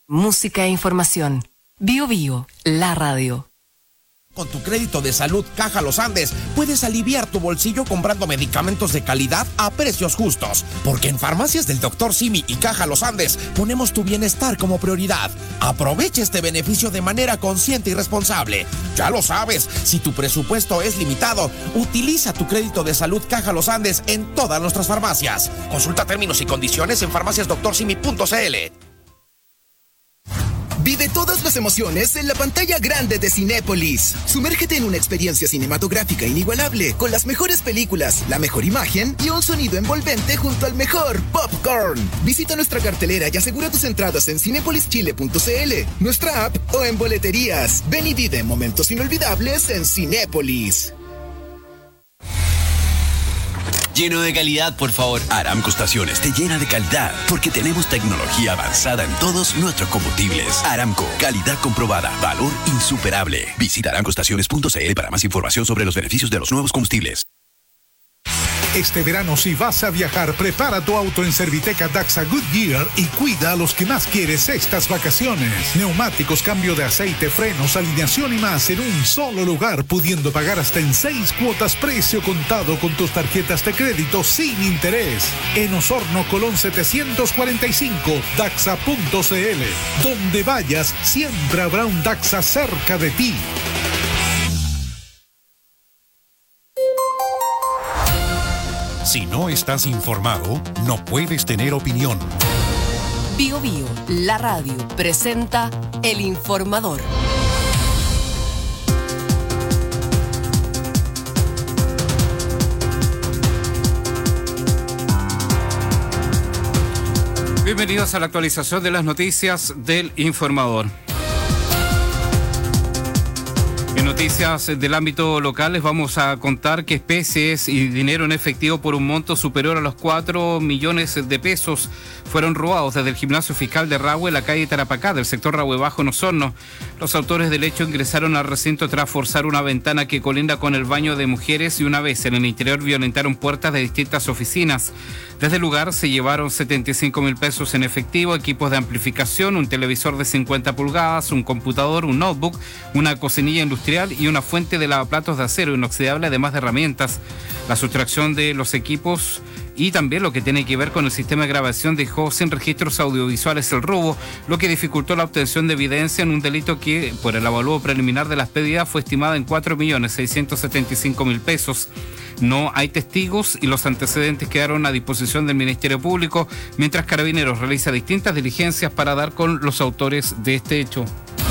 Música e información. Bio Bio, la radio. Con tu crédito de salud Caja Los Andes puedes aliviar tu bolsillo comprando medicamentos de calidad a precios justos. Porque en Farmacias del Dr. Simi y Caja Los Andes ponemos tu bienestar como prioridad. Aprovecha este beneficio de manera consciente y responsable. Ya lo sabes, si tu presupuesto es limitado, utiliza tu crédito de salud Caja Los Andes en todas nuestras farmacias. Consulta términos y condiciones en farmaciasdoctorsimi.cl. Vive todas las emociones en la pantalla grande de Cinépolis. Sumérgete en una experiencia cinematográfica inigualable, con las mejores películas, la mejor imagen y un sonido envolvente junto al mejor popcorn. Visita nuestra cartelera y asegura tus entradas en cinepolischile.cl, nuestra app o en boleterías. Ven y vive momentos inolvidables en Cinépolis. Lleno de calidad, por favor. Aramco Estaciones te llena de calidad porque tenemos tecnología avanzada en todos nuestros combustibles. Aramco, calidad comprobada, valor insuperable. Visita aramcoestaciones.cl para más información sobre los beneficios de los nuevos combustibles. Este verano, si vas a viajar, prepara tu auto en Serviteca Daxa Goodyear y cuida a los que más quieres estas vacaciones. Neumáticos, cambio de aceite, frenos, alineación y más en un solo lugar, pudiendo pagar hasta en 6 cuotas precio contado con tus tarjetas de crédito sin interés. En Osorno, Colón 745, Daxa.cl. Donde vayas, siempre habrá un Daxa cerca de ti. Si no estás informado, no puedes tener opinión. Bio Bio, la radio, presenta El Informador. Bienvenidos a la actualización de las noticias del Informador. En noticias del ámbito local les vamos a contar que especies y dinero en efectivo por un monto superior a los 4 millones de pesos fueron robados desde el gimnasio fiscal de Rahue, en la calle Tarapacá, del sector Rahue Bajo en Osorno. Los autores del hecho ingresaron al recinto tras forzar una ventana que colinda con el baño de mujeres y una vez en el interior violentaron puertas de distintas oficinas. Desde el lugar se llevaron 75,000 pesos en efectivo, equipos de amplificación, un televisor de 50 pulgadas, un computador, un notebook, una cocinilla industrial y una fuente de lavaplatos de acero inoxidable, además de herramientas. La sustracción de los equipos y también lo que tiene que ver con el sistema de grabación dejó sin registros audiovisuales el robo, lo que dificultó la obtención de evidencia en un delito que, por el avalúo preliminar de las pérdidas, fue estimada en 4.675.000 pesos. No hay testigos y los antecedentes quedaron a disposición del Ministerio Público, mientras Carabineros realiza distintas diligencias para dar con los autores de este hecho.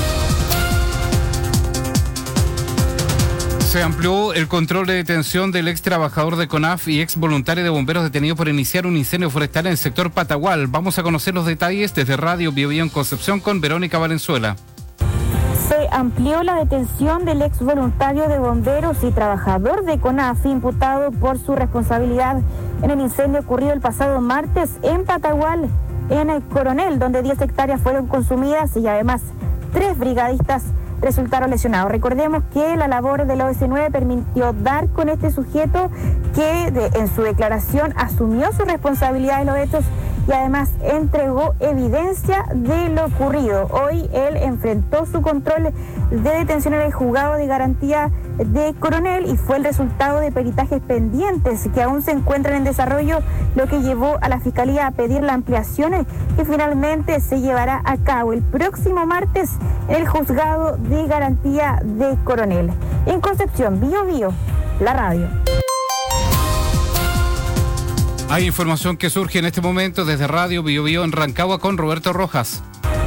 Se amplió el control de detención del ex trabajador de CONAF y ex voluntario de bomberos detenido por iniciar un incendio forestal en el sector Patagual. Vamos a conocer los detalles desde Radio Bio Bio en Concepción con Verónica Valenzuela. Se amplió la detención del ex voluntario de bomberos y trabajador de CONAF imputado por su responsabilidad en el incendio ocurrido el pasado martes en Patagual, en el Coronel, donde 10 hectáreas fueron consumidas y además 3 brigadistas resultaron lesionados. Recordemos que la labor del OS9 permitió dar con este sujeto que en su declaración asumió su responsabilidad de los hechos y además entregó evidencia de lo ocurrido. Hoy él enfrentó su control de detención en el juzgado de garantía de Coronel y fue el resultado de peritajes pendientes que aún se encuentran en desarrollo, lo que llevó a la Fiscalía a pedir la ampliación que finalmente se llevará a cabo el próximo martes en el juzgado de garantía de Coronel. En Concepción, Bio Bio, la radio. Hay información que surge en este momento desde Radio Bio Bio en Rancagua con Roberto Rojas.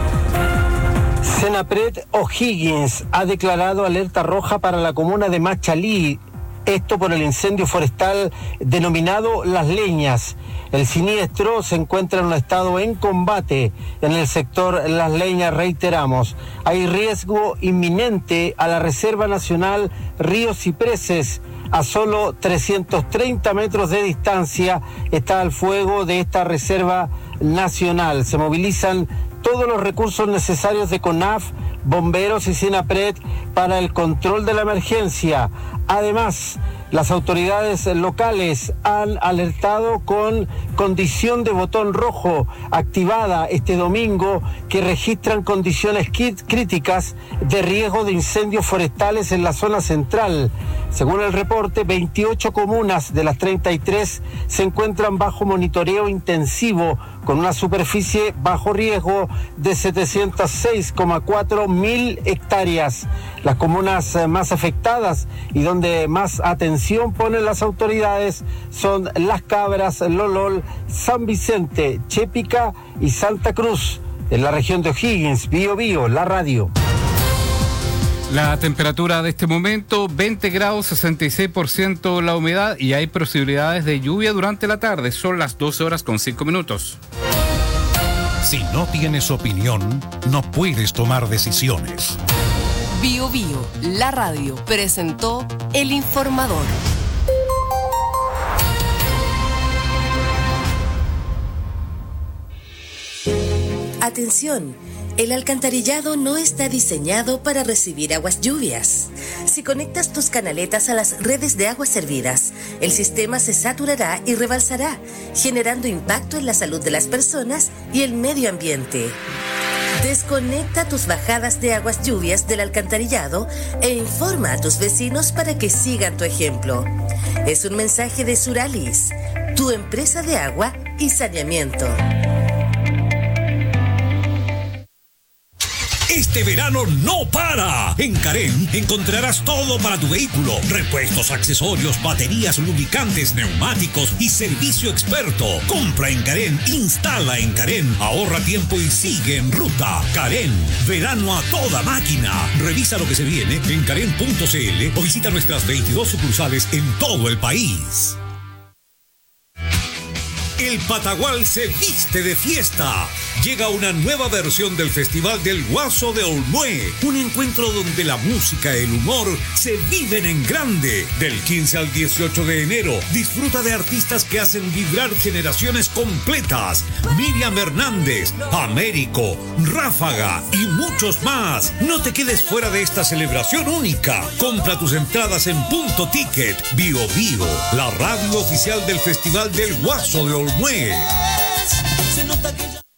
Senapred O'Higgins ha declarado alerta roja para la comuna de Machalí, esto por el incendio forestal denominado Las Leñas. El siniestro se encuentra en un estado en combate en el sector Las Leñas, reiteramos. Hay riesgo inminente a la Reserva Nacional Río Cipreses. A solo 330 metros de distancia está el fuego de esta reserva nacional. Se movilizan todos los recursos necesarios de CONAF, bomberos y SINAPRED para el control de la emergencia. Además, las autoridades locales han alertado con condición de botón rojo activada este domingo, que registran condiciones críticas de riesgo de incendios forestales en la zona central. Según el reporte, 28 comunas de las 33 se encuentran bajo monitoreo intensivo con una superficie bajo riesgo de 706,4 mil hectáreas. Las comunas más afectadas y donde más atención ponen las autoridades son Las Cabras, Lolol, San Vicente, Chépica y Santa Cruz. En la región de O'Higgins, Biobío, la radio. La temperatura de este momento, 20 grados, 66% la humedad y hay posibilidades de lluvia durante la tarde. Son las 12:05. Si no tienes opinión, no puedes tomar decisiones. Biobío, la radio, presentó El Informador. Atención, el alcantarillado no está diseñado para recibir aguas lluvias. Si conectas tus canaletas a las redes de aguas servidas, el sistema se saturará y rebalsará, generando impacto en la salud de las personas y el medio ambiente. Desconecta tus bajadas de aguas lluvias del alcantarillado e informa a tus vecinos para que sigan tu ejemplo. Es un mensaje de Suralis, tu empresa de agua y saneamiento. Este verano no para. En Carén encontrarás todo para tu vehículo: repuestos, accesorios, baterías, lubricantes, neumáticos y servicio experto. Compra en Carén, instala en Carén, ahorra tiempo y sigue en ruta. Carén, verano a toda máquina. Revisa lo que se viene en carén.cl o visita nuestras 22 sucursales en todo el país. El Patagual se viste de fiesta. Llega una nueva versión del Festival del Guaso de Olmué, un encuentro donde la música y el humor se viven en grande. Del 15 al 18 de enero, disfruta de artistas que hacen vibrar generaciones completas: Miriam Hernández, Américo, Ráfaga y muchos más. No te quedes fuera de esta celebración única. Compra tus entradas en Punto Ticket. Bio Bio, la radio oficial del Festival del Guaso de Olmué. Se nota que ya...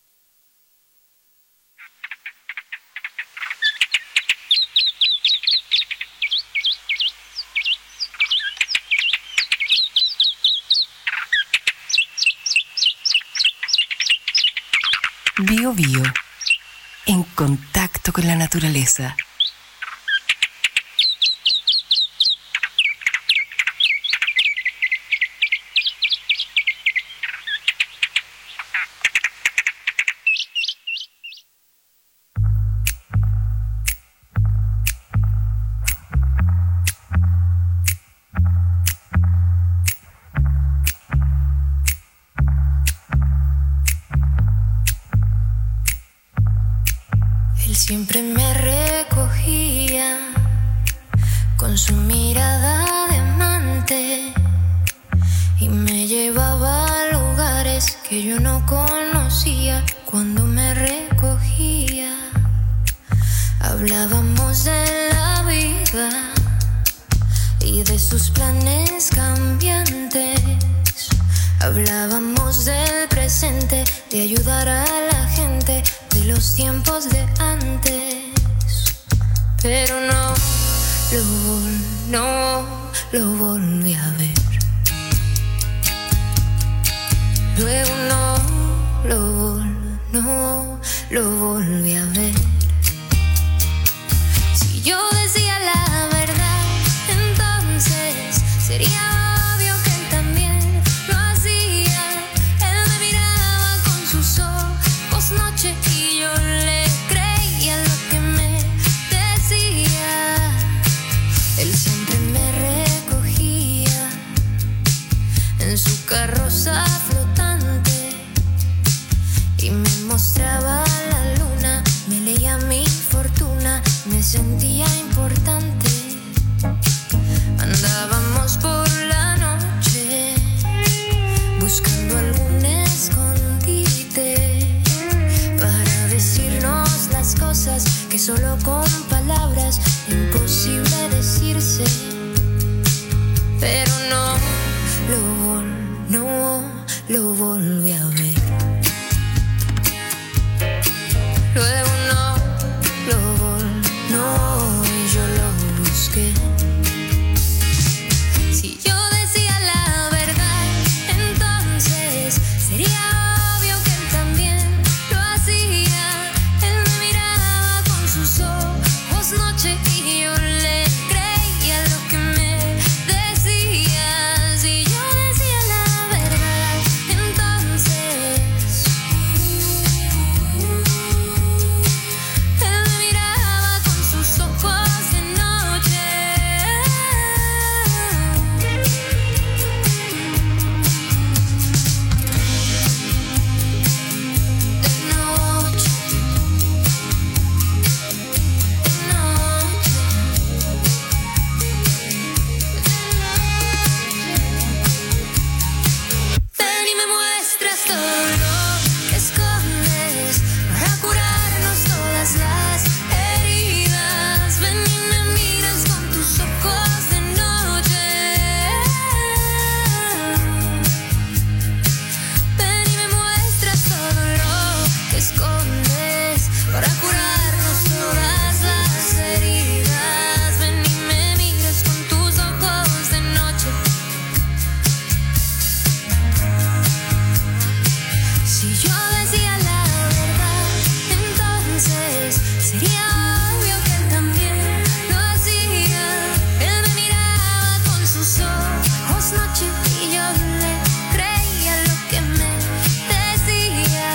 Bio Bio, en contacto con la naturaleza. Siempre me recogía con su mirada de amante y me llevaba a lugares que yo no conocía. Cuando me recogía, hablábamos de la vida y de sus planes cambiantes. Hablábamos del presente, de ayudar a la gente, de los tiempos de antes. Pero no lo volví a ver. Luego no lo volví a ver. Si yo decía la verdad, entonces sería obvio que él también lo hacía. Él me miraba con sus ojos noche y yo le creía lo que me decía. Él siempre me recogía en su carroza flotante y me mostraba la luna, me leía mi fortuna, me sentía importante. Andábamos por la noche buscando algún escondite para decirnos las cosas que solo con no lo volví a ver. Luego no, y yo lo busqué. Si yo decía la verdad, entonces sería obvio que él también lo hacía. Él me miraba con sus ojos noche y yo le creía lo que me decía. Si yo decía la verdad, entonces él me miraba con sus ojos de noche. Ven y me muestras todo lo que escondes para curarnos todas las heridas. Ven y me miras con tus ojos de noche. Ven y me muestras todo lo que escondes para curarnos todas las heridas. Ven y me miras con tus ojos de noche. Si yo decía la verdad, entonces sería obvio que él también lo hacía. Él me miraba con sus ojos noche y yo le creía lo que me decía.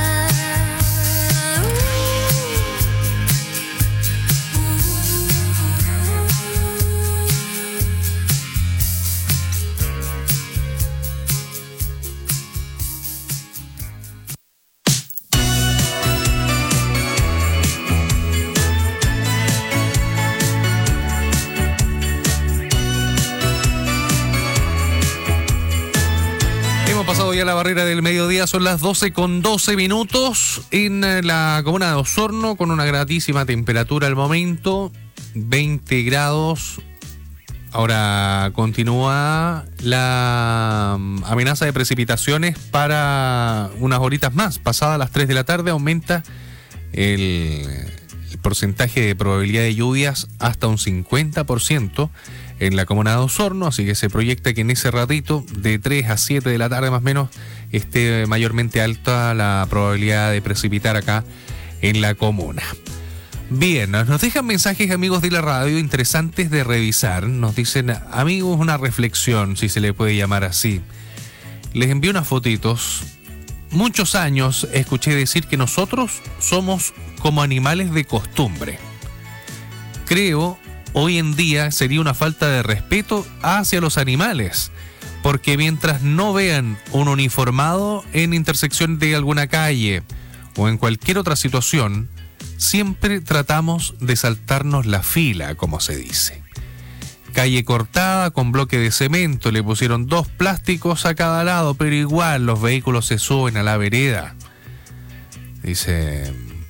Hemos pasado ya la barrera del mediodía, son las 12:12 en la comuna de Osorno, con una gratísima temperatura al momento, 20 grados. Ahora continúa la amenaza de precipitaciones para unas horitas más. Pasadas las 3 de la tarde aumenta el porcentaje de probabilidad de lluvias hasta un 50% en la comuna de Osorno, así que se proyecta que en ese ratito, de 3 a 7 de la tarde más o menos, esté mayormente alta la probabilidad de precipitar acá en la comuna. Bien, nos dejan mensajes, amigos de la radio, interesantes de revisar. Nos dicen, amigos, una reflexión, si se le puede llamar así. Les envío unas fotitos. Muchos años escuché decir que nosotros somos como animales de costumbre. Creo, hoy en día sería una falta de respeto hacia los animales, porque mientras no vean un uniformado en intersección de alguna calle o en cualquier otra situación, siempre tratamos de saltarnos la fila, como se dice. Calle cortada con bloque de cemento, le pusieron 2 plásticos a cada lado, pero igual los vehículos se suben a la vereda. Dice,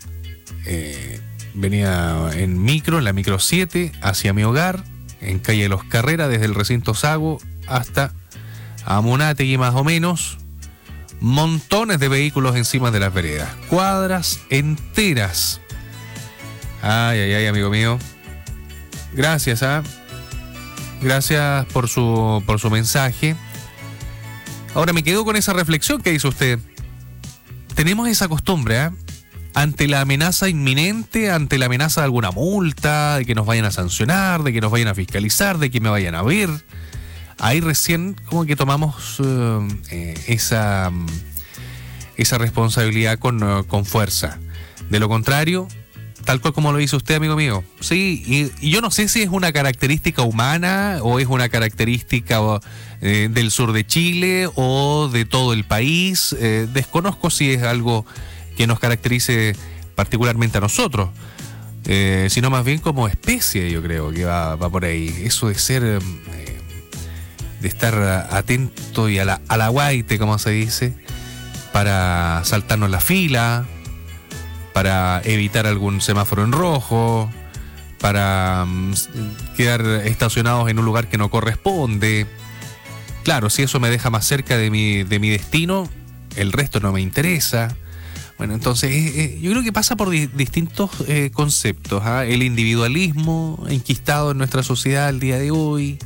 venía en la micro 7, hacia mi hogar, en calle Los Carreras, desde el recinto Sago hasta Amunátegui más o menos. Montones de vehículos encima de las veredas, cuadras enteras. Ay, amigo mío. Gracias, Gracias por su mensaje. Ahora me quedo con esa reflexión que hizo usted. Tenemos esa costumbre, ante la amenaza inminente, ante la amenaza de alguna multa, de que nos vayan a sancionar, de que nos vayan a fiscalizar, de que me vayan a ver, ahí recién como que tomamos esa responsabilidad con fuerza. De lo contrario, tal cual como lo dice usted, amigo mío. Sí, y yo no sé si es una característica humana o es una característica del sur de Chile o de todo el país. Desconozco si es algo que nos caracterice particularmente a nosotros, sino más bien como especie, yo creo que va por ahí. Eso de ser, de estar atento y a la guaite, como se dice, para saltarnos la fila, para evitar algún semáforo en rojo, para quedar estacionados en un lugar que no corresponde. claro, si eso me deja más cerca de mi destino, el resto no me interesa. Bueno, entonces yo creo que pasa por distintos conceptos, ¿ah? El individualismo enquistado en nuestra sociedad al día de hoy,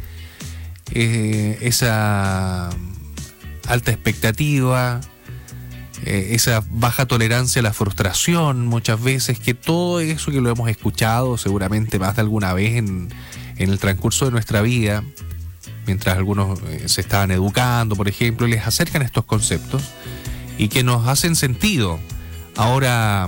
esa alta expectativa, esa baja tolerancia a la frustración muchas veces, que todo eso que lo hemos escuchado seguramente más de alguna vez en el transcurso de nuestra vida, mientras algunos se estaban educando, por ejemplo, y les acercan estos conceptos y que nos hacen sentido. Ahora,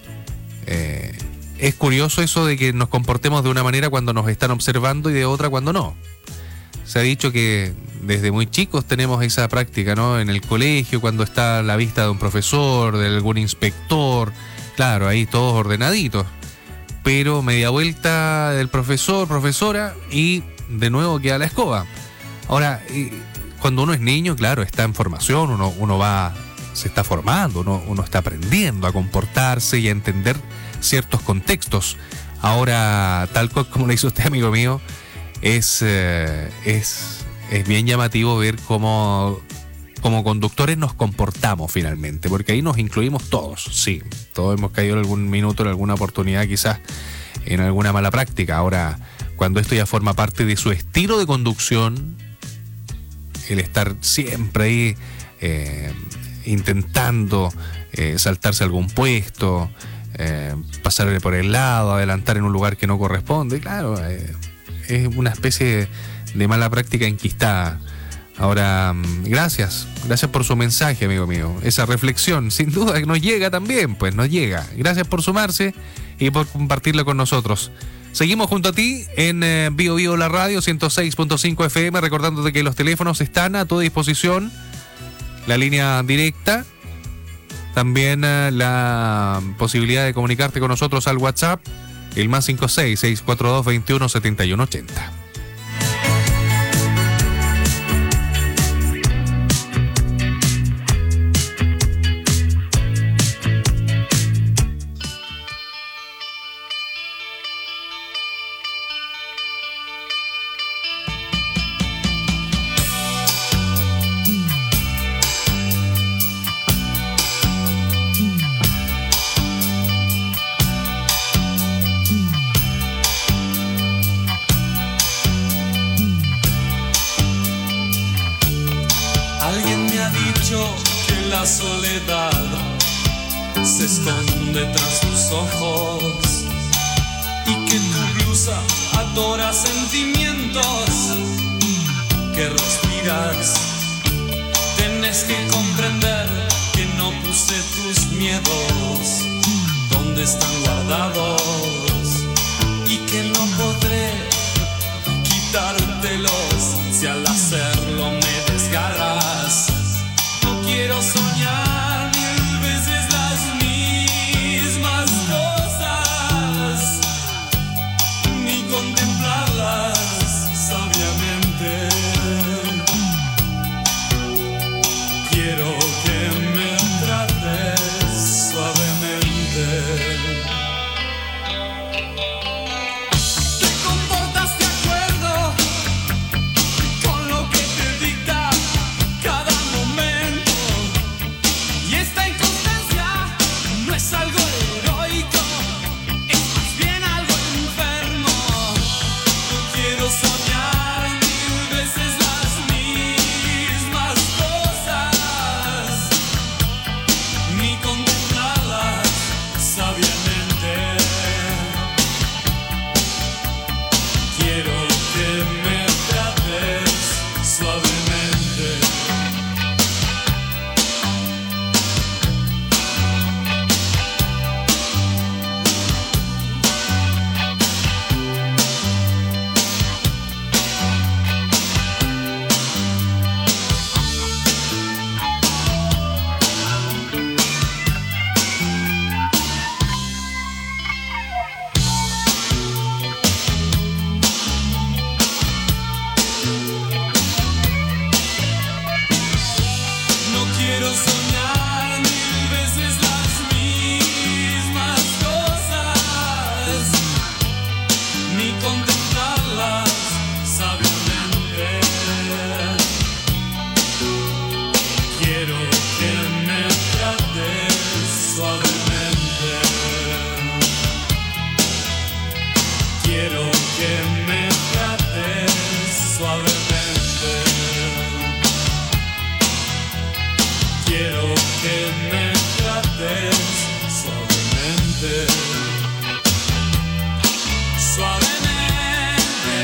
es curioso eso de que nos comportemos de una manera cuando nos están observando y de otra cuando no. Se ha dicho que desde muy chicos tenemos esa práctica, ¿no? En el colegio, cuando está a la vista de un profesor, de algún inspector, claro, ahí todos ordenaditos. Pero media vuelta del profesor, profesora, y de nuevo queda la escoba. Ahora, cuando uno es niño, claro, está en formación, uno va... se está formando, uno está aprendiendo a comportarse y a entender ciertos contextos. Ahora, tal como le hizo usted, amigo mío, es bien llamativo ver cómo como conductores nos comportamos finalmente, porque ahí nos incluimos todos, sí. Todos hemos caído en algún minuto, en alguna oportunidad, quizás en alguna mala práctica. Ahora, cuando esto ya forma parte de su estilo de conducción, el estar siempre ahí... intentando saltarse algún puesto, pasarle por el lado, adelantar en un lugar que no corresponde, claro, es una especie de mala práctica enquistada. Ahora, gracias por su mensaje, amigo mío, esa reflexión, sin duda que nos llega también, pues nos llega. Gracias por sumarse y por compartirlo con nosotros. Seguimos junto a ti en Bio Bio la Radio 106.5 FM, recordándote que los teléfonos están a tu disposición. La línea directa, también la posibilidad de comunicarte con nosotros al WhatsApp, el más 56-642-21-7180. La soledad se esconde tras tus ojos y que tu blusa adora sentimientos que respiras. Tienes que comprender que no puse tus miedos donde están guardados y que no podré quitártelos si al hacerlo me desgarras. No quiero soñar 1000 veces las mismas cosas, ni contemplarlas sabiamente. Quiero que me trates suavemente. que me trates suavemente, suavemente,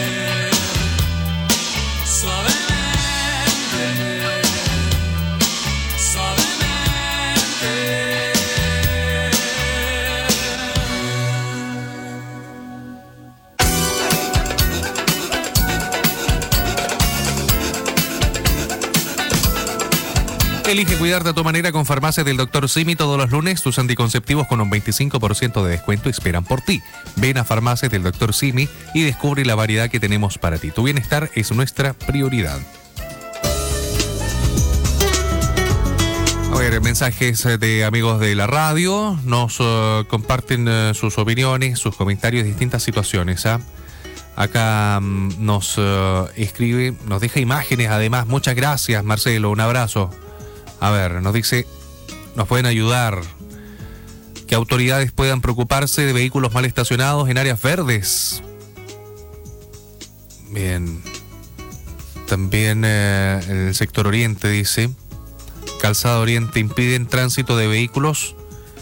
suavemente, suavemente. Elige cuidarte a tu manera con Farmacias del Dr. Simi. Todos los lunes tus anticonceptivos con un 25% de descuento esperan por ti. Ven a Farmacias del Dr. Simi y descubre la variedad que tenemos para ti. Tu bienestar es nuestra prioridad. A ver, mensajes de amigos de la radio. Nos comparten sus opiniones, sus comentarios, distintas situaciones. Acá nos escribe, nos deja imágenes además. Muchas gracias, Marcelo. Un abrazo. A ver, nos dice, nos pueden ayudar, que autoridades puedan preocuparse de vehículos mal estacionados en áreas verdes. Bien. También en el sector oriente dice, Calzada Oriente impiden tránsito de vehículos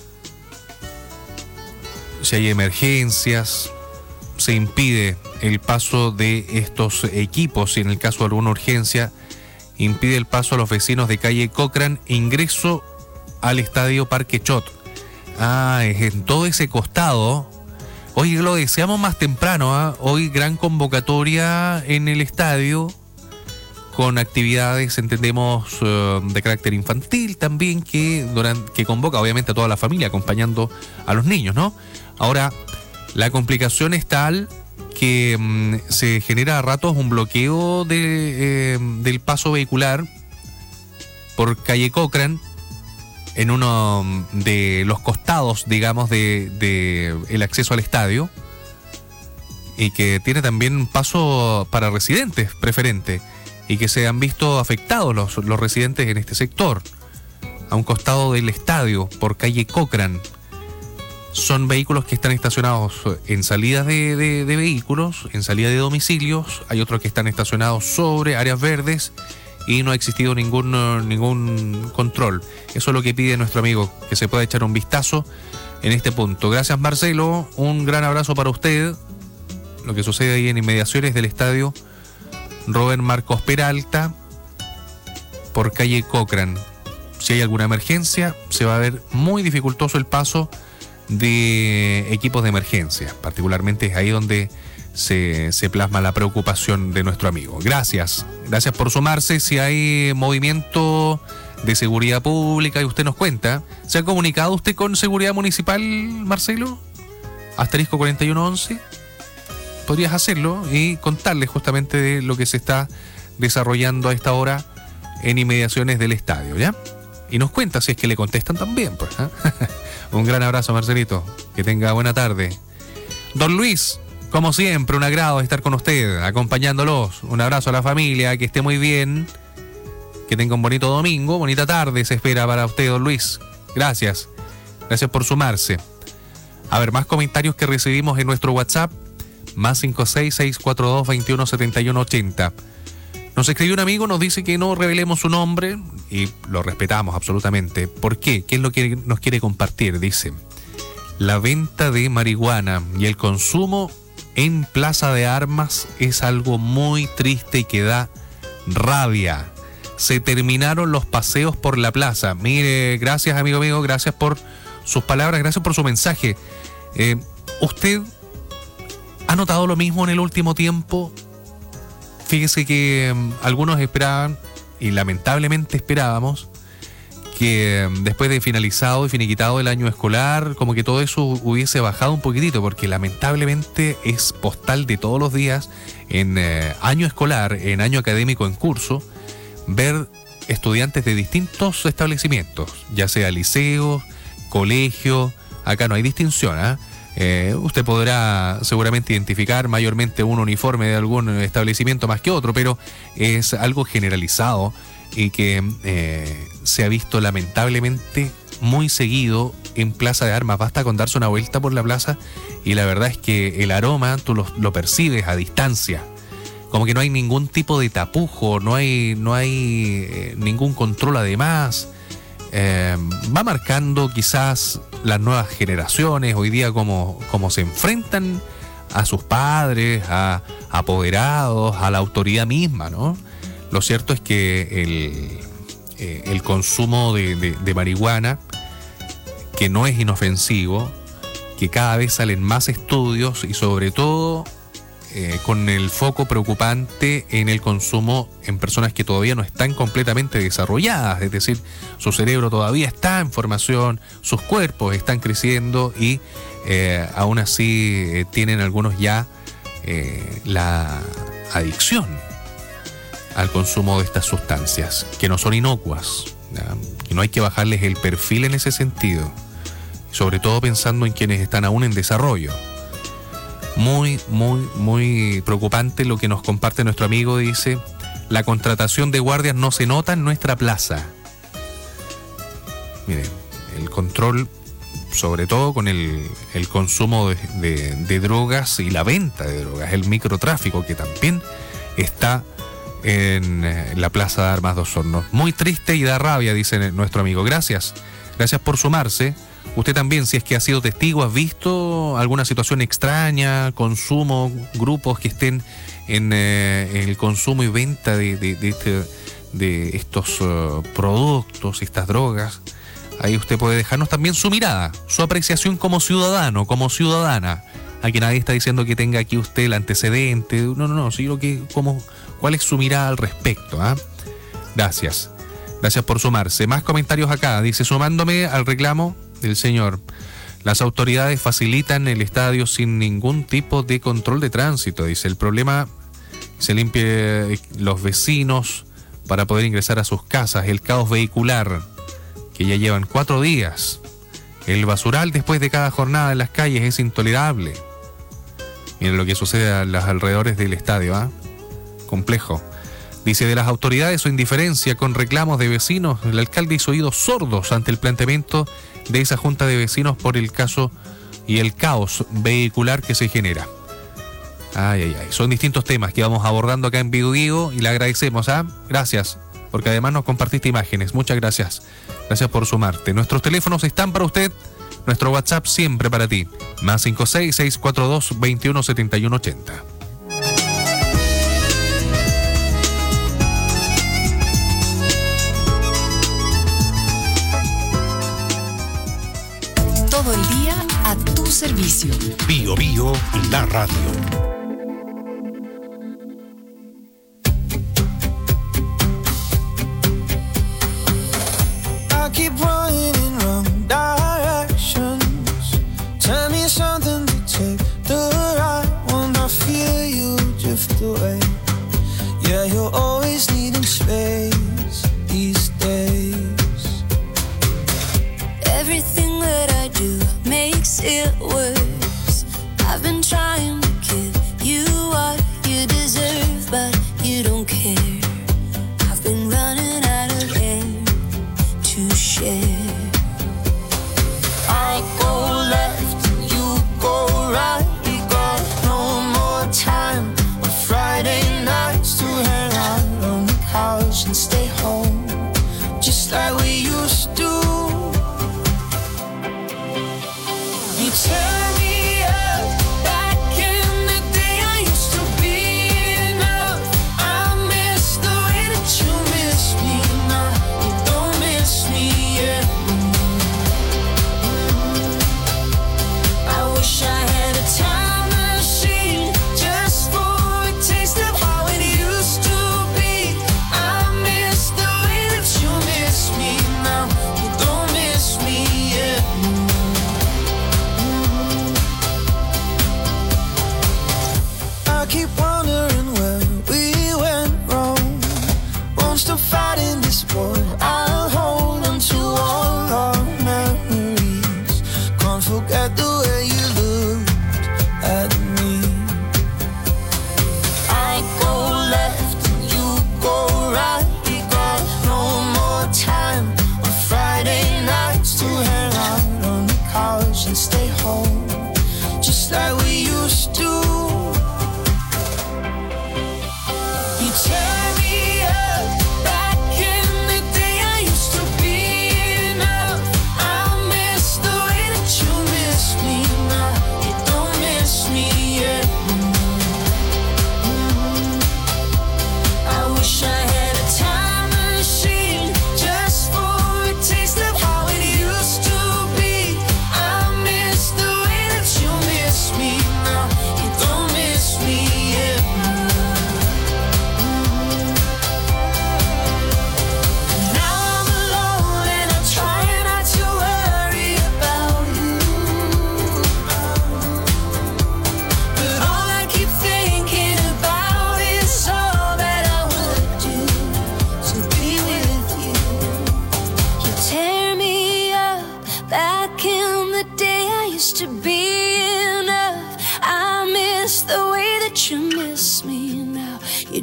si hay emergencias, se impide el paso de estos equipos y en el caso de alguna urgencia impide el paso a los vecinos de calle Cochrane, ingreso al estadio Parque Chot. Es en todo ese costado. Hoy lo deseamos más temprano, hoy gran convocatoria en el estadio, con actividades, entendemos, de carácter infantil también, que convoca obviamente a toda la familia, acompañando a los niños, ¿no? Ahora, la complicación es tal que se genera a ratos un bloqueo del paso vehicular por calle Cochrane en uno de los costados, digamos, de el acceso al estadio, y que tiene también paso para residentes preferente, y que se han visto afectados los residentes en este sector, a un costado del estadio por calle Cochrane. Son vehículos que están estacionados en salidas de vehículos, en salida de domicilios. Hay otros que están estacionados sobre áreas verdes y no ha existido ningún control. Eso es lo que pide nuestro amigo, que se pueda echar un vistazo en este punto. Gracias, Marcelo. Un gran abrazo para usted. Lo que sucede ahí en inmediaciones del estadio Robert Marcos Peralta por calle Cochrane. Si hay alguna emergencia, se va a ver muy dificultoso el paso de equipos de emergencia. Particularmente es ahí donde se plasma la preocupación de nuestro amigo. Gracias por sumarse. Si hay movimiento de seguridad pública y usted nos cuenta, ¿se ha comunicado usted con Seguridad Municipal, Marcelo? Asterisco 4111. Podrías hacerlo y contarles justamente de lo que se está desarrollando a esta hora en inmediaciones del estadio, ¿ya? Y nos cuenta si es que le contestan también, pues, ¿eh? Un gran abrazo, Marcelito. Que tenga buena tarde. Don Luis, como siempre, un agrado estar con usted, acompañándolos. Un abrazo a la familia, que esté muy bien. Que tenga un bonito domingo, bonita tarde se espera para usted, don Luis. Gracias. Gracias por sumarse. A ver, más comentarios que recibimos en nuestro WhatsApp. Más 56642217180. Nos escribió un amigo, nos dice que no revelemos su nombre y lo respetamos absolutamente. ¿Por qué? ¿Qué es lo que nos quiere compartir? Dice, la venta de marihuana y el consumo en Plaza de Armas es algo muy triste y que da rabia. Se terminaron los paseos por la plaza. Mire, gracias amigo mío, gracias por sus palabras, gracias por su mensaje. ¿Usted ha notado lo mismo en el último tiempo? Fíjese que algunos esperaban, y lamentablemente esperábamos, que después de finalizado y finiquitado el año escolar, como que todo eso hubiese bajado un poquitito, porque lamentablemente es postal de todos los días, en año escolar, en año académico en curso, ver estudiantes de distintos establecimientos, ya sea liceo, colegio, acá no hay distinción, ¿eh? Usted podrá seguramente identificar mayormente un uniforme de algún establecimiento más que otro, pero es algo generalizado y que se ha visto lamentablemente muy seguido en Plaza de Armas. Basta con darse una vuelta por la plaza y la verdad es que el aroma tú lo percibes a distancia. Como que no hay ningún tipo de tapujo, no hay ningún control además. va marcando quizás las nuevas generaciones, hoy día cómo se enfrentan a sus padres, a apoderados, a la autoridad misma, ¿no? Lo cierto es que el consumo de marihuana, que no es inofensivo, que cada vez salen más estudios y sobre todo con el foco preocupante en el consumo en personas que todavía no están completamente desarrolladas, es decir, su cerebro todavía está en formación, sus cuerpos están creciendo y aún así tienen algunos ya la adicción al consumo de estas sustancias, que no son inocuas, ¿ya? Y no hay que bajarles el perfil en ese sentido, sobre todo pensando en quienes están aún en desarrollo. Muy, muy, muy preocupante lo que nos comparte nuestro amigo. Dice: la contratación de guardias no se nota en nuestra plaza. Miren, el control, sobre todo con el consumo de drogas y la venta de drogas, el microtráfico que también está en la Plaza de Armas de Osorno. Muy triste y da rabia, dice nuestro amigo. Gracias por sumarse. Usted también, si es que ha sido testigo, ¿has visto alguna situación extraña, consumo, grupos que estén en el consumo y venta de estos productos, estas drogas? Ahí usted puede dejarnos también su mirada, su apreciación como ciudadano, como ciudadana. Aquí nadie está diciendo que tenga aquí usted el antecedente. No, sino que cuál es su mirada al respecto, ¿ah? Gracias por sumarse. Más comentarios acá. Dice: sumándome al reclamo del señor, las autoridades facilitan el estadio sin ningún tipo de control de tránsito. Dice: el problema se limpie los vecinos para poder ingresar a sus casas. El caos vehicular, que ya llevan 4 días. El basural después de cada jornada en las calles es intolerable. Miren lo que sucede a los alrededores del estadio, ¿ah? Complejo. Dice: de las autoridades su indiferencia con reclamos de vecinos, el alcalde hizo oídos sordos ante el planteamiento de esa junta de vecinos por el caso y el caos vehicular que se genera. Ay. Son distintos temas que vamos abordando acá en Biobío y le agradecemos, ¿ah? Gracias, porque además nos compartiste imágenes. Muchas gracias. Gracias por sumarte. Nuestros teléfonos están para usted. Nuestro WhatsApp siempre para ti. Más 56642217180. Todo el día a tu servicio. Biobío, la radio. I keep running in wrong directions. Tell me something to take the right one. I feel you drift away. Yeah, you're always needing space these days. Everything that I do makes it worse. I've been trying to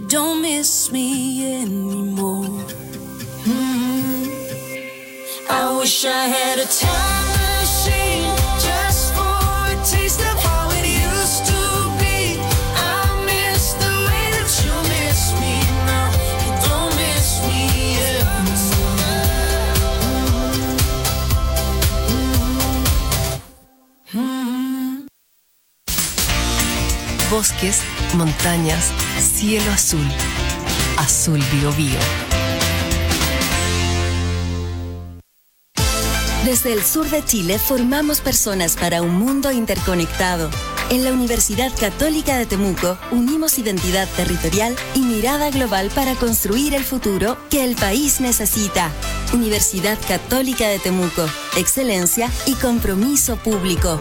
don't miss me anymore. I wish I had a time machine just for a taste of how it used to be. I miss the way that you miss me now. You don't miss me anymore. Bosques, montañas, cielo azul. Azul Biobío. Desde el sur de Chile formamos personas para un mundo interconectado. En la Universidad Católica de Temuco unimos identidad territorial y mirada global para construir el futuro que el país necesita. Universidad Católica de Temuco, excelencia y compromiso público.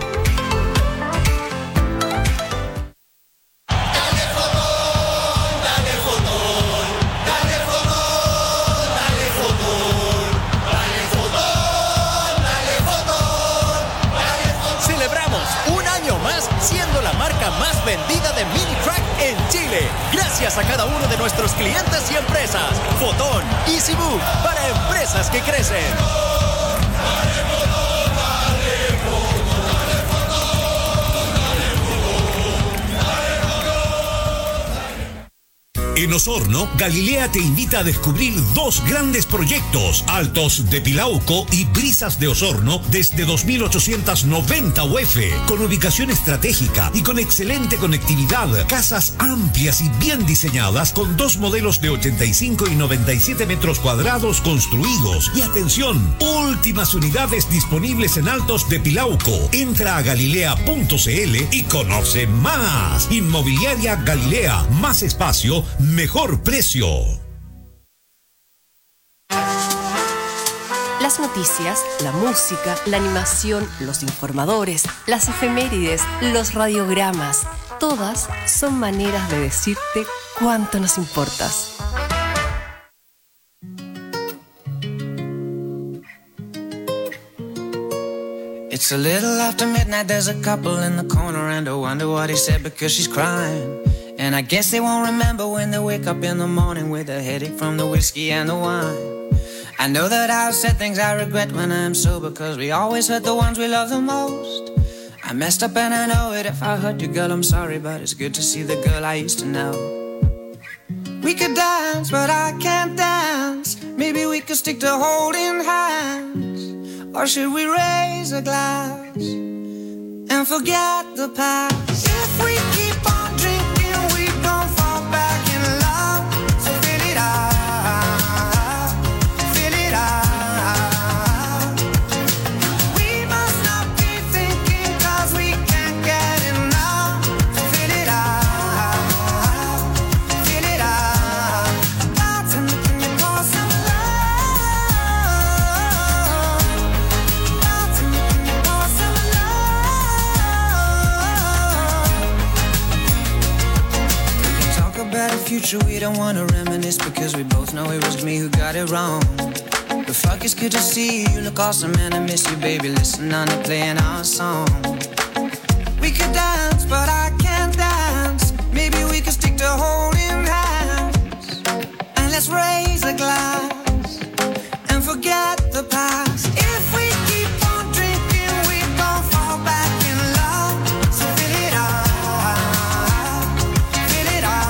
Gracias a cada uno de nuestros clientes y empresas. Fotón, EasyBook, para empresas que crecen. En Osorno, Galilea te invita a descubrir 2 grandes proyectos, Altos de Pilauco y Brisas de Osorno, desde 2.890 UF, con ubicación estratégica y con excelente conectividad, casas amplias y bien diseñadas, con 2 modelos de 85 y 97 metros cuadrados construidos. Y atención, últimas unidades disponibles en Altos de Pilauco. Entra a galilea.cl y conoce más. Inmobiliaria Galilea, más espacio, mejor precio. Las noticias, la música, la animación, los informadores, las efemérides, los radiogramas, todas son maneras de decirte cuánto nos importas. It's a little after midnight, there's a couple in the corner and I wonder what he said because she's crying. And I guess they won't remember when they wake up in the morning with a headache from the whiskey and the wine. I know that I've said things I regret when I'm sober, cause we always hurt the ones we love the most. I messed up and I know it. If I hurt you, girl, I'm sorry, but it's good to see the girl I used to know. We could dance, but I can't dance. Maybe we could stick to holding hands. Or should we raise a glass and forget the past? If we keep on drinking, we gon' fall back in love. So fill it up, fill it up. We must not be thinking cause we can't get enough. So fill it up, fill it up. Bartender, can you pour some love? Bartender, can you pour some about a future we don't wanna reminisce, because we both know it was me who got it wrong. But fuck, it's good to see you, look awesome and I miss you, baby. Listen, I'm not playing our song. We could dance, but I can't dance. Maybe we could stick to holding hands. And let's raise a glass and forget the past. If we keep on drinking, we gon' fall back in love. So fill it up, fill it up.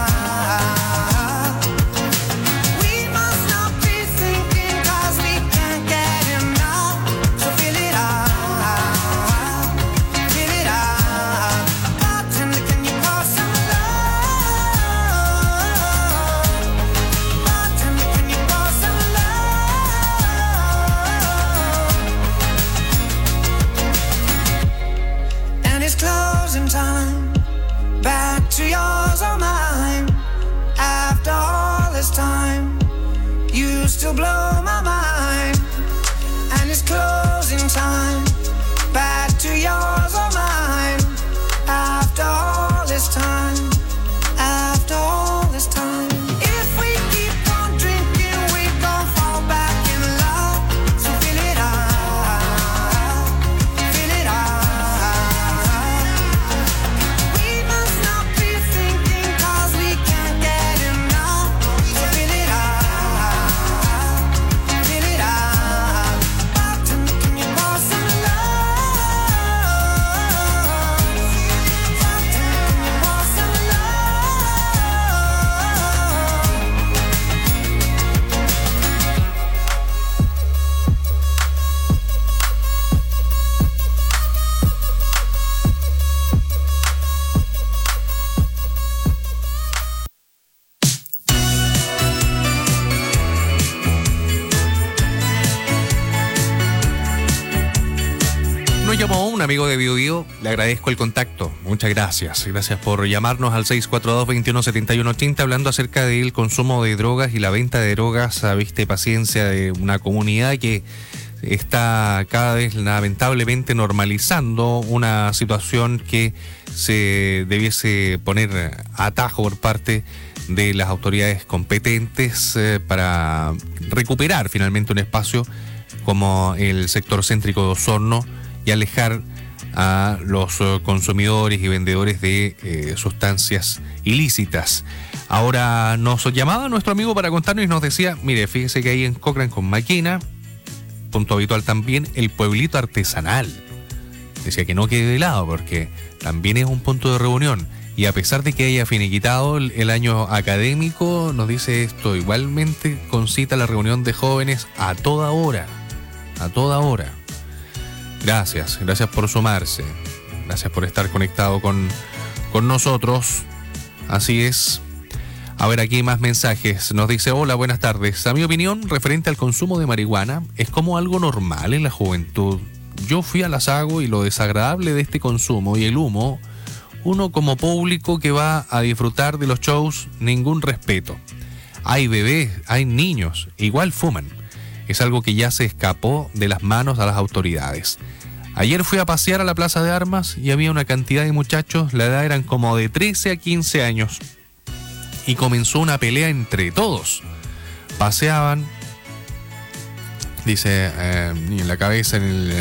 nos llamó un amigo de Biobío, le agradezco el contacto. Muchas gracias. Gracias por llamarnos al 642-217180 hablando acerca del consumo de drogas y la venta de drogas a vista y paciencia de una comunidad que está cada vez lamentablemente normalizando una situación que se debiese poner atajo por parte de las autoridades competentes para recuperar finalmente un espacio como el sector céntrico de Osorno y alejar a los consumidores y vendedores de sustancias ilícitas. Ahora nos llamaba nuestro amigo para contarnos y nos decía, mire, fíjese que ahí en Cochrane con Maquena, punto habitual también, el pueblito artesanal. Decía que no quede de lado porque también es un punto de reunión. Y a pesar de que haya finiquitado el año académico, nos dice esto, igualmente concita la reunión de jóvenes a toda hora. A toda hora. Gracias por sumarse. Gracias por estar conectado con nosotros. Así es. A ver, aquí más mensajes. Nos dice, hola, buenas tardes. A mi opinión, referente al consumo de marihuana, es como algo normal en la juventud. Yo fui a la Sago y lo desagradable de este consumo y el humo, uno como público que va a disfrutar de los shows, ningún respeto. Hay bebés, hay niños, igual fuman. Es algo que ya se escapó de las manos a las autoridades. Ayer fui a pasear a la Plaza de Armas y había una cantidad de muchachos, la edad eran como de 13 a 15 años. Y comenzó una pelea entre todos. Paseaban, dice, en la cabeza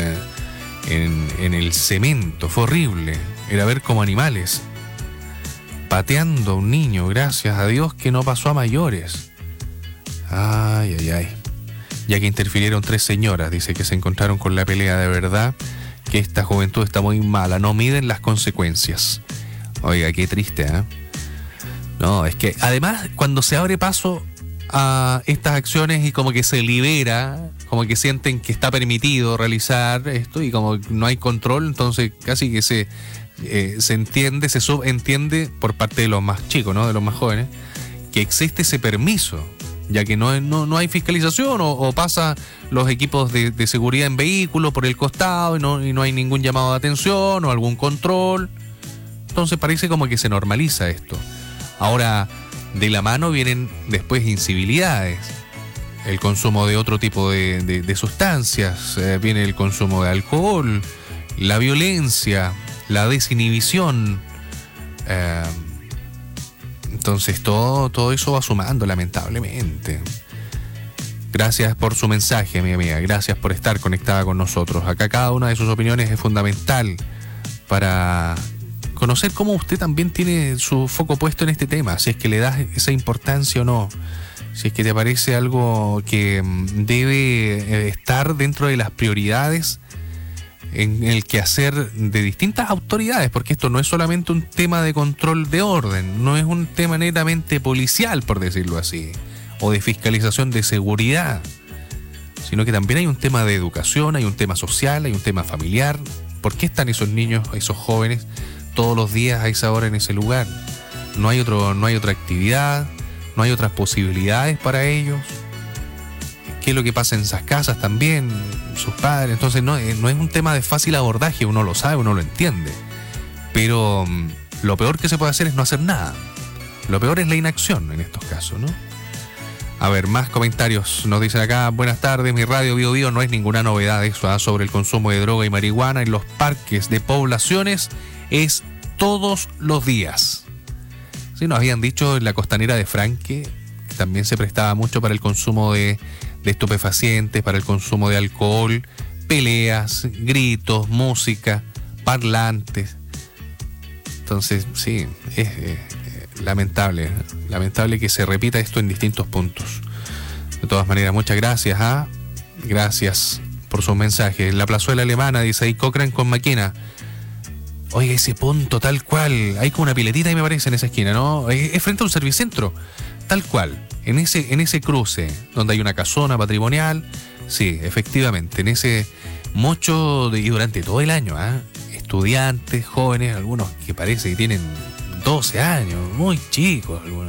en el cemento. Fue horrible. Era ver como animales. Pateando a un niño, gracias a Dios que no pasó a mayores. Ay, ay, ay. Ya que interfirieron 3 señoras, dice que se encontraron con la pelea. De verdad que esta juventud está muy mala, no miden las consecuencias. Oiga, qué triste, ¿eh? No, es que además cuando se abre paso a estas acciones y como que se libera, como que sienten que está permitido realizar esto y como no hay control, entonces casi que se entiende, se subentiende por parte de los más chicos, ¿no? De los más jóvenes, que existe ese permiso, ya que no hay fiscalización o pasa los equipos de seguridad en vehículos por el costado y no hay ningún llamado de atención o algún control. Entonces parece como que se normaliza esto. Ahora, de la mano vienen después incivilidades, el consumo de otro tipo de sustancias, viene el consumo de alcohol, la violencia, la desinhibición. Entonces todo eso va sumando, lamentablemente. Gracias por su mensaje, mi amiga. Gracias por estar conectada con nosotros. Acá cada una de sus opiniones es fundamental para conocer cómo usted también tiene su foco puesto en este tema, si es que le das esa importancia o no, si es que te parece algo que debe estar dentro de las prioridades en el quehacer de distintas autoridades, porque esto no es solamente un tema de control de orden, no es un tema netamente policial, por decirlo así, o de fiscalización de seguridad, sino que también hay un tema de educación, hay un tema social, hay un tema familiar. ¿Por qué están esos niños, esos jóvenes todos los días a esa hora en ese lugar? No hay otra actividad, no hay otras posibilidades para ellos. ¿Qué es lo que pasa en esas casas también? Sus padres. Entonces no es un tema de fácil abordaje, uno lo sabe, uno lo entiende. Pero lo peor que se puede hacer es no hacer nada. Lo peor es la inacción en estos casos, ¿no? A ver, más comentarios. Nos dicen acá, buenas tardes, mi radio Biobío no es ninguna novedad eso, sobre el consumo de droga y marihuana en los parques de poblaciones. Es todos los días. Sí, nos habían dicho en la costanera de Franque que también se prestaba mucho para el consumo de estupefacientes, para el consumo de alcohol, peleas, gritos, música, parlantes. Entonces, sí, es lamentable que se repita esto en distintos puntos. De todas maneras, muchas gracias. Gracias por sus mensajes. La plazuela alemana, dice ahí Cochrane con Maquena. Oiga, ese punto tal cual, hay como una piletita ahí me parece en esa esquina, ¿no? Es frente a un servicentro, tal cual, en ese cruce, donde hay una casona patrimonial, sí, efectivamente, en ese y durante todo el año, estudiantes, jóvenes, algunos que parece que tienen 12 años, muy chicos algunos,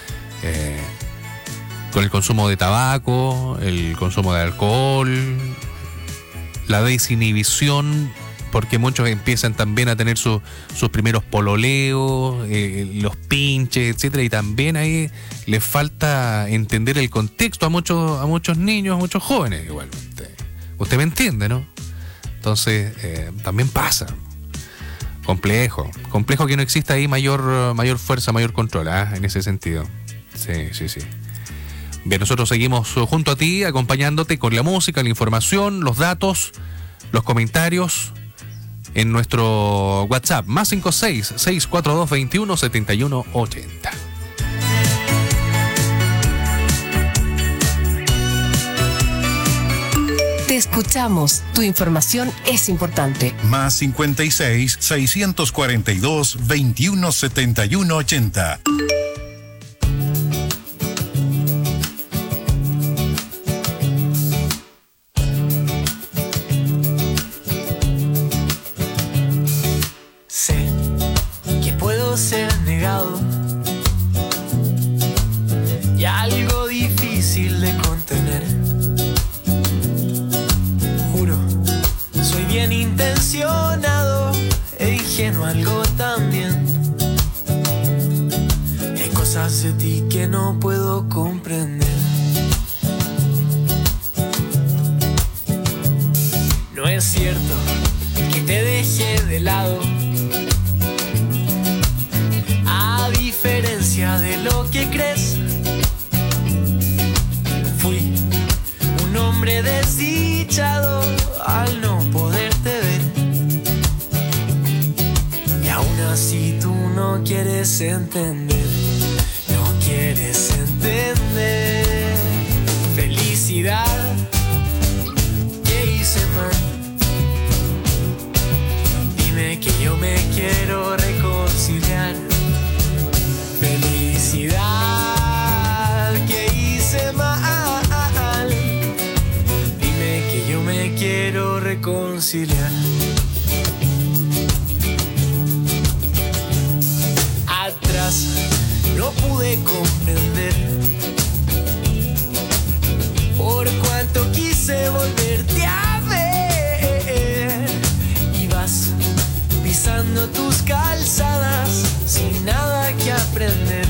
con el consumo de tabaco, el consumo de alcohol, la desinhibición porque muchos empiezan también a tener sus primeros pololeos, los pinches, etcétera, y también ahí les falta entender el contexto a muchos niños, a muchos jóvenes igualmente. Usted me entiende, ¿no? Entonces, también pasa. Complejo que no exista ahí mayor fuerza, mayor control, en ese sentido. Sí. Bien, nosotros seguimos junto a ti, acompañándote con la música, la información, los datos, los comentarios en nuestro WhatsApp, más 56-642-21-7180. Te escuchamos. Tu información es importante. Más 56-642-21-7180. Sé que puedo ser negado y algo difícil de contener. Soy bien intencionado e ingenuo algo también. Hay cosas de ti que no puedo comprender. No es cierto que te dejé de lado, a diferencia de lo que crees. Fui un hombre desdichado al no poderte ver, y aún así tú no quieres entender, no quieres entender. Felicidad, ¿qué hice mal? Dime que yo me quiero reconciliar. Felicidad, ¿qué hice mal? Quiero reconciliar. Atrás no pude comprender por cuánto quise volverte a ver, y vas pisando tus calzadas sin nada que aprender,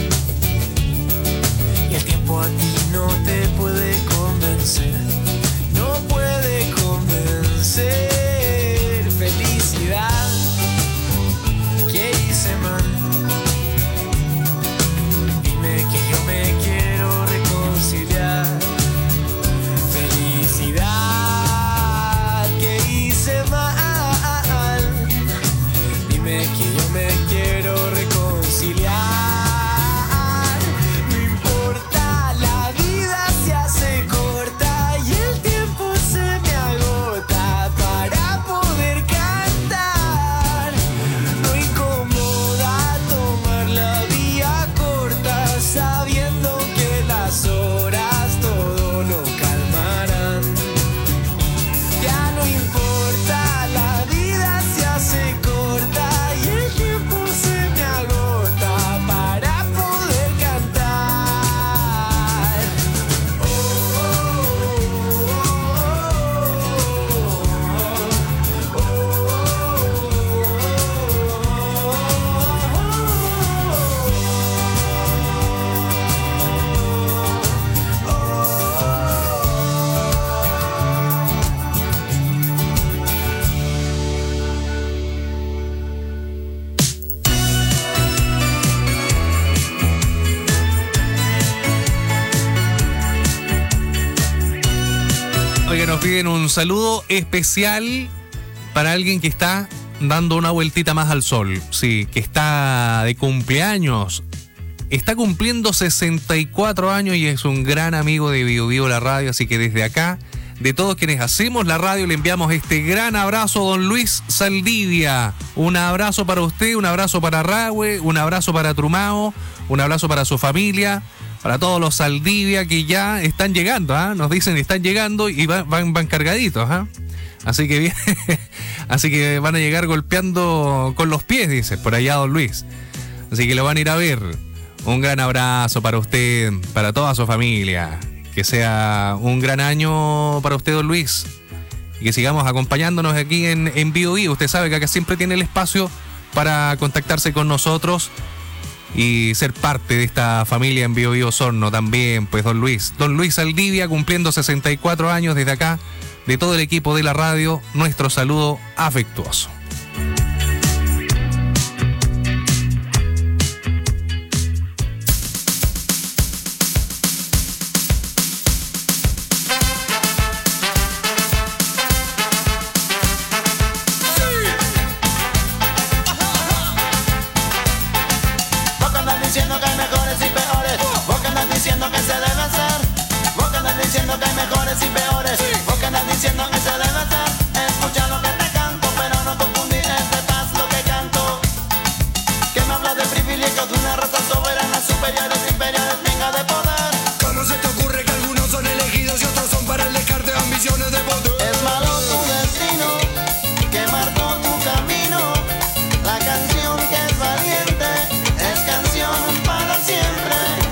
y el tiempo a ti no te puede convencer. No puede convencer. Felicidad, ¿qué hice mal? Dime que yo me quiero reconciliar. Felicidad, ¿qué hice mal? Dime que yo me quiero reconciliar. No importa, la vida se hace corta. Nos piden un saludo especial para alguien que está dando una vueltita más al sol. Sí, que está de cumpleaños. Está cumpliendo 64 años y es un gran amigo de Bio Bio la radio. Así que desde acá, de todos quienes hacemos la radio, le enviamos este gran abrazo a don Luis Saldivia. Un abrazo para usted, un abrazo para Rahue, un abrazo para Trumao, un abrazo para su familia. Para todos los Saldivia que ya están llegando, nos dicen están llegando y van cargaditos, así que bien, así que van a llegar golpeando con los pies, dice por allá don Luis, así que lo van a ir a ver. Un gran abrazo para usted, para toda su familia, que sea un gran año para usted don Luis, y que sigamos acompañándonos aquí en Bio Bio. Usted sabe que acá siempre tiene el espacio para contactarse con nosotros y ser parte de esta familia en Bio Bio Osorno también, pues Don Luis Aldivia, cumpliendo 64 años desde acá, de todo el equipo de la radio, nuestro saludo afectuoso. Diciendo que hay mejores y peores, vos que andas diciendo que se debe hacer, vos que andas diciendo que hay mejores y peores, vos que andas diciendo que se debe hacer, escucha lo que te canto, pero no confundir, es de paz lo que canto, que me habla de privilegios de una raza soberana, superiores, imperiales, venga de poder. ¿Cómo se te ocurre que algunos son elegidos y otros son para el descarte de ambiciones de poder? Es malo tu destino, que marcó tu camino, la canción que es valiente, es canción para siempre.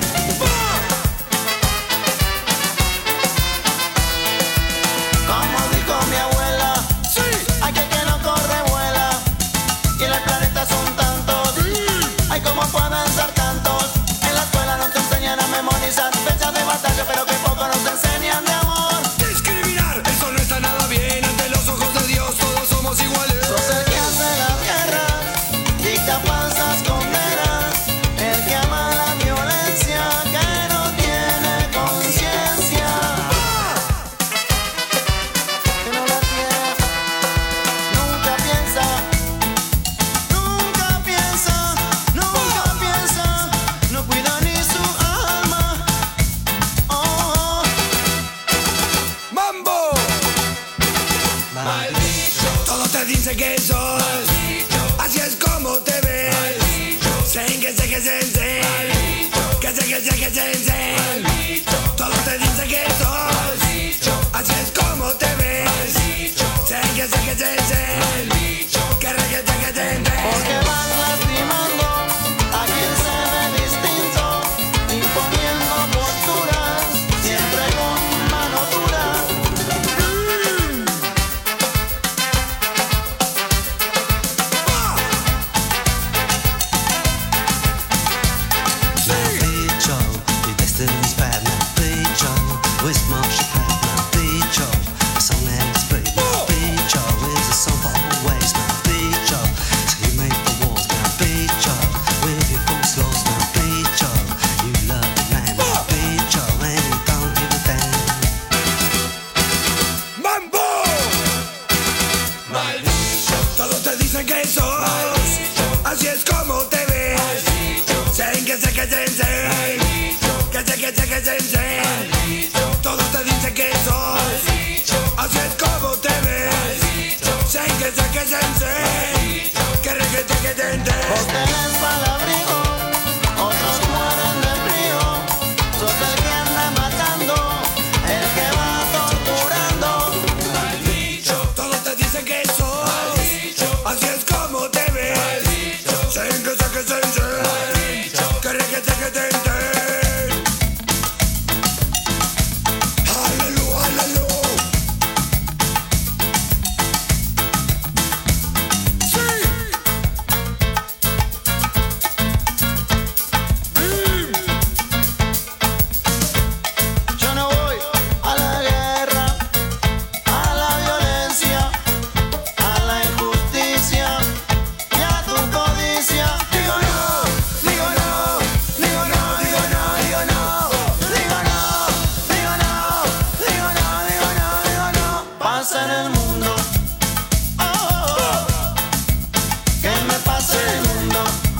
Como dijo mi abuela, hay que no corre, vuela, y en el planeta son tantos, hay como pueden ser tantos. En la escuela nos enseñan a memorizar fechas de batalla, pero que poco nos enseñan de amor. Discriminar, eso no está nada bien, ante los ojos de Dios todos somos iguales. Sos el que hace las guerras, dicta falsas condenas, el que ama la violencia, que no tiene conciencia, que no la tiene, nunca piensa, nunca piensa, nunca piensa, no cuida ni su alma. Oh. ¡Mambo! Maldito. Todos te dicen que sos, así es como te ves. Sen que sé que sense, que sé que sé que sense. Todos te dicen que sos, así es como te ves. Sen que sé que sense, que re que sé que sense. Porque van lastimando a quien se ve distinto, imponiendo posturas, siempre con mano dura. Bicho, mi destiny's bad now. Bicho, where's Marsha Pat now? Bicho, the song that is brave now. Bicho, is a song for always now. Bicho, so you make the walls now. Bicho, with your false laws now. Bicho, you love the land now. Bicho, and you don't give a damn. ¡Mambo! Maldito. Todos te dicen que sos, así es como te ves. Sen que sé que sense, que sé que sé que sense. Todos te dicen que sos, así es como te ves. Sen que sé que sense, que re que sé que sense. Vos tenés palabrigo, otros mueren de frío, sos el que anda matando, el que va torturando. Todos te dicen que sos, así es como te ves. Sen que sé que sense, que re que sé que sense. Aleluya, aleluya. Yo no voy a la guerra, a la violencia, a la injusticia y a tu codicia. Digo no, digo no, digo no, digo no, digo no, digo no, digo no, digo no, digo no, digo no. Pasa en el mundo, oh, oh, oh. Que me pasa en el mundo.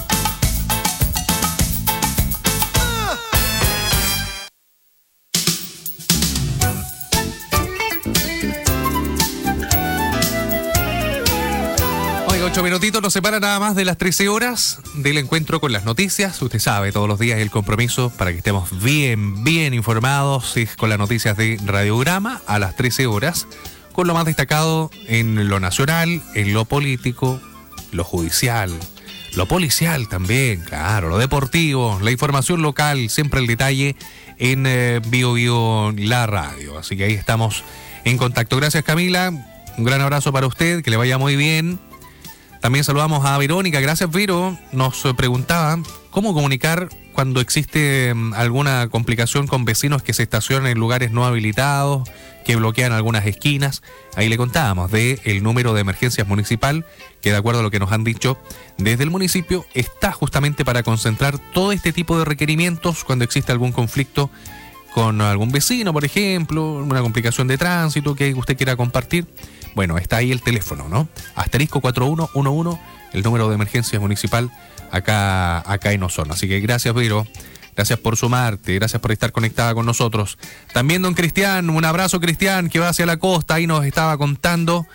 Oiga, 8 minutitos nos separa nada más de las 13 horas del encuentro con las noticias. Usted sabe, todos los días el compromiso para que estemos bien informados es con las noticias de Radiograma a las 13 horas, con lo más destacado en lo nacional, en lo político, lo judicial, lo policial también, claro, lo deportivo, la información local, siempre el detalle en Bio Bio la radio. Así que ahí estamos en contacto. Gracias, Camila. Un gran abrazo para usted, que le vaya muy bien. También saludamos a Verónica. Gracias, Vero. Nos preguntaba cómo comunicar cuando existe alguna complicación con vecinos que se estacionan en lugares no habilitados, que bloquean algunas esquinas. Ahí le contábamos del número de emergencias municipal, que de acuerdo a lo que nos han dicho desde el municipio, está justamente para concentrar todo este tipo de requerimientos cuando existe algún conflicto con algún vecino, por ejemplo, una complicación de tránsito que usted quiera compartir. Bueno, está ahí el teléfono, ¿no? Asterisco 4111, el número de emergencia municipal acá en Osorno. Así que gracias, Vero. Gracias por sumarte, gracias por estar conectada con nosotros. También don Cristian, un abrazo, Cristian, que va hacia la costa. Ahí nos estaba contando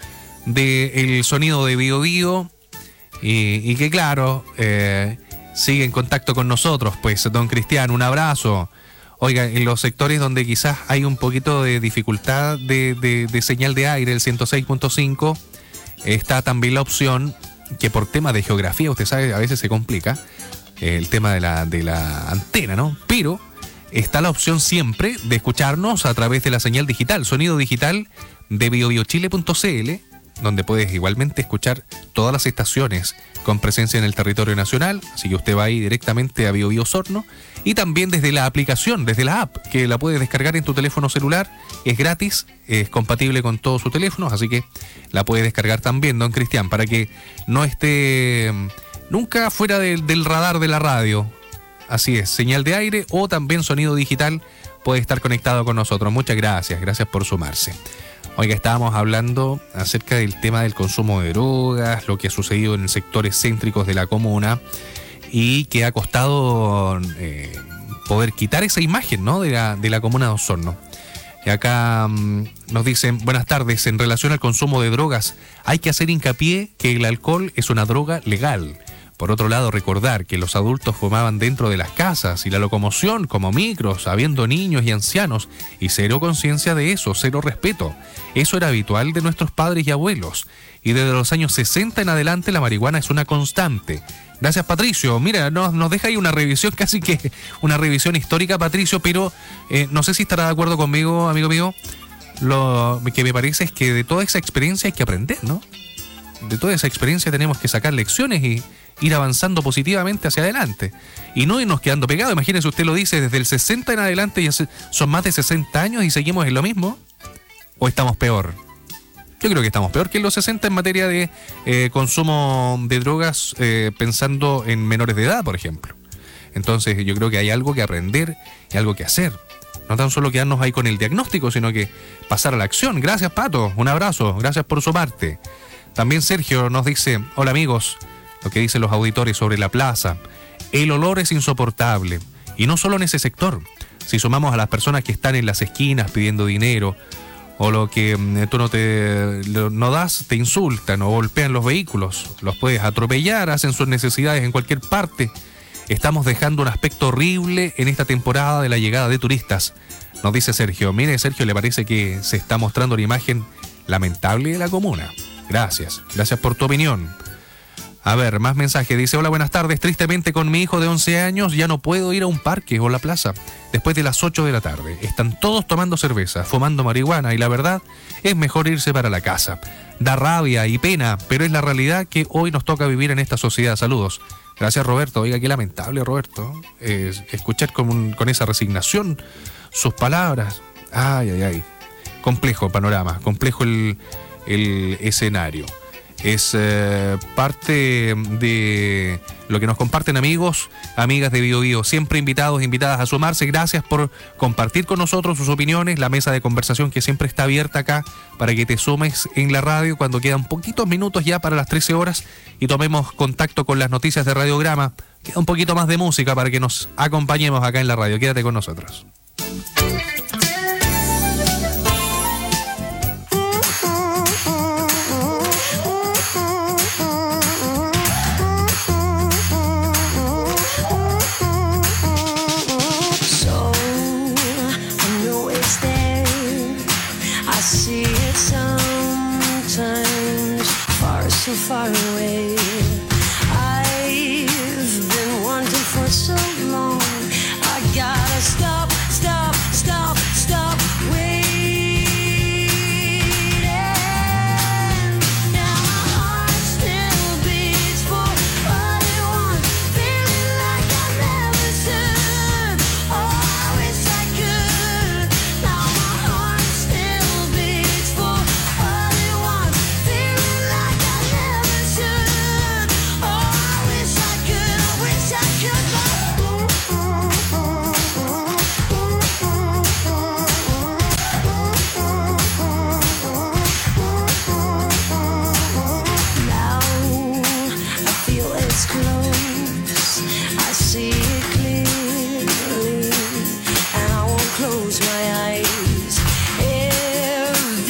del sonido de Bio Bio y que claro, sigue en contacto con nosotros. Pues don Cristian, un abrazo. Oiga, en los sectores donde quizás hay un poquito de dificultad de señal de aire, el 106.5, está también la opción que por tema de geografía, usted sabe, a veces se complica el tema de la antena, ¿no? Pero está la opción siempre de escucharnos a través de la señal digital, sonido digital de biobiochile.cl, donde puedes igualmente escuchar todas las estaciones con presencia en el territorio nacional, así que usted va ahí directamente a Bio Bio Osorno, y también desde la aplicación, desde la app, que la puedes descargar en tu teléfono celular, es gratis, es compatible con todos sus teléfonos, así que la puedes descargar también, don Cristian, para que no esté nunca fuera del radar de la radio. Así es, señal de aire o también sonido digital puede estar conectado con nosotros. Muchas gracias, gracias por sumarse. Oiga, estábamos hablando acerca del tema del consumo de drogas, lo que ha sucedido en sectores céntricos de la comuna y que ha costado poder quitar esa imagen, ¿no?, de la comuna de Osorno. Y acá nos dicen, buenas tardes, en relación al consumo de drogas, hay que hacer hincapié que el alcohol es una droga legal. Por otro lado, recordar que los adultos fumaban dentro de las casas y la locomoción como micros, habiendo niños y ancianos, y cero conciencia de eso, cero respeto. Eso era habitual de nuestros padres y abuelos. Y desde los años 60 en adelante la marihuana es una constante. Gracias, Patricio. Mira, nos deja ahí una revisión, casi que una revisión histórica, Patricio, pero no sé si estará de acuerdo conmigo, amigo mío. Lo que me parece es que de toda esa experiencia hay que aprender, ¿no? De toda esa experiencia tenemos que sacar lecciones y ir avanzando positivamente hacia adelante. Y no irnos quedando pegados. Imagínese, usted lo dice, desde el 60 en adelante ya son más de 60 años y seguimos en lo mismo. ¿O estamos peor? Yo creo que estamos peor que en los 60 en materia de consumo de drogas, pensando en menores de edad, por ejemplo. Entonces yo creo que hay algo que aprender y algo que hacer. No tan solo quedarnos ahí con el diagnóstico, sino que pasar a la acción. Gracias, Pato. Un abrazo. Gracias por su parte. También Sergio nos dice, hola amigos, lo que dicen los auditores sobre la plaza. El olor es insoportable. Y no solo en ese sector. Si sumamos a las personas que están en las esquinas pidiendo dinero, o lo que tú no das, te insultan o golpean los vehículos, los puedes atropellar, hacen sus necesidades en cualquier parte. Estamos dejando un aspecto horrible en esta temporada de la llegada de turistas. Nos dice Sergio. Mire, Sergio, le parece que se está mostrando una imagen lamentable de la comuna. Gracias por tu opinión. A ver, más mensaje. Dice, hola, buenas tardes. Tristemente con mi hijo de 11 años ya no puedo ir a un parque o la plaza después de las 8 de la tarde. Están todos tomando cerveza, fumando marihuana y la verdad es mejor irse para la casa. Da rabia y pena, pero es la realidad que hoy nos toca vivir en esta sociedad. Saludos. Gracias, Roberto. Oiga, qué lamentable, Roberto. Escuchar con esa resignación sus palabras. Ay. Complejo panorama, complejo el escenario. Es parte de lo que nos comparten amigos, amigas de Bio Bio, siempre invitados, invitadas a sumarse. Gracias por compartir con nosotros sus opiniones, la mesa de conversación que siempre está abierta acá para que te sumes en la radio cuando quedan poquitos minutos ya para las 13 horas y tomemos contacto con las noticias de Radiograma. Queda un poquito más de música para que nos acompañemos acá en la radio. Quédate con nosotros. So far away, I've been wanting for so long. I gotta stop waiting.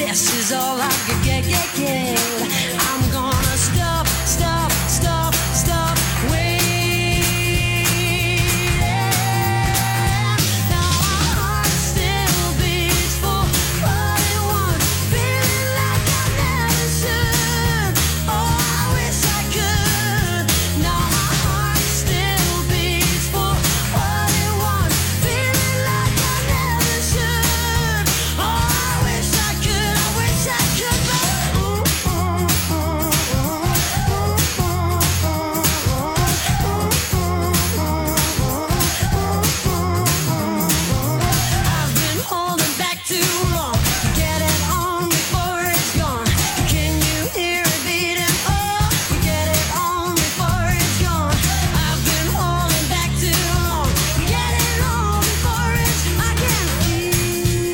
This is all I could get. I'm gonna stop waiting. Now my heart still beats for what it wants, feeling like I never should. Oh, I wish I could. Now my heart still beats for what it wants, feeling like I never should. Oh, I wish I could. I've been holding back too long. Get it on before it's gone. Can you hear it beating? Oh, get it on before it's gone. I've been holding back too long. Get it on before it's. I can feel.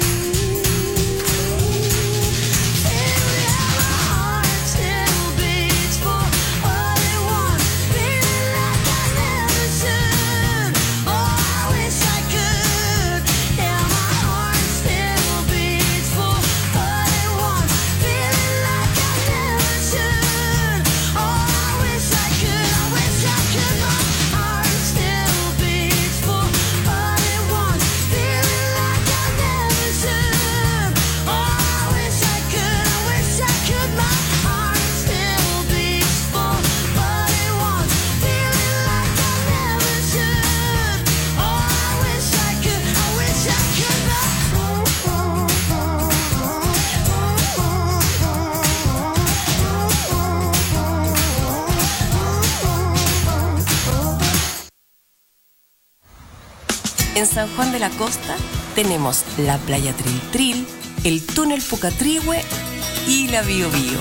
Yeah, my heart still beats for what it wants, feeling like I never should. Oh, I wish I could. Yeah, my heart still beats for what it wants, feeling like I never should. Oh, I wish I could. My heart still beats for what it wants, feeling like I never should. Oh, I wish I could. My heart still beats for what it wants, feeling like I never should. Oh, I wish I could. En San Juan de la Costa tenemos la playa Tril Tril, el túnel Pucatrihue y la Bio Bio.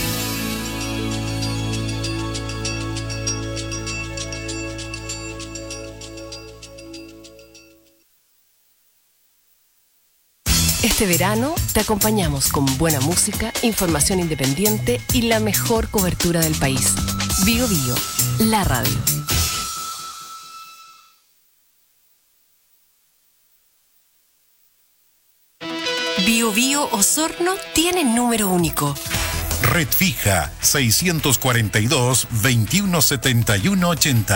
Este verano te acompañamos con buena música, información independiente y la mejor cobertura del país. Bio Bio, la radio. Bio Bio Osorno tiene número único. Red fija 642-217180.